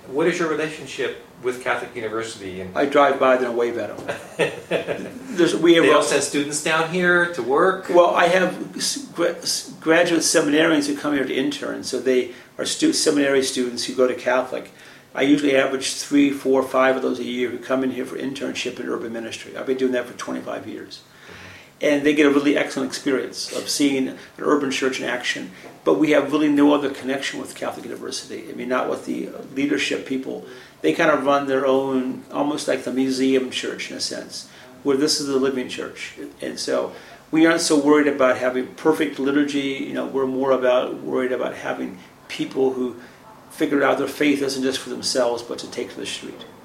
What is your relationship with Catholic University? And I drive by them and wave at them. They all send students down here to work? Well, I have graduate seminarians who come here to intern, so they are seminary students who go to Catholic. I usually average 3, 4, 5 of those a year who come in here for internship in urban ministry. I've been doing that for 25 years. And they get a really excellent experience of seeing an urban church in action. But we have really no other connection with Catholic University. I mean, not with the leadership people. They kind of run their own, almost like the museum church in a sense, where this is the living church. And so we aren't so worried about having perfect liturgy. We're more worried about having people who figure out their faith isn't just for themselves, but to take to the street.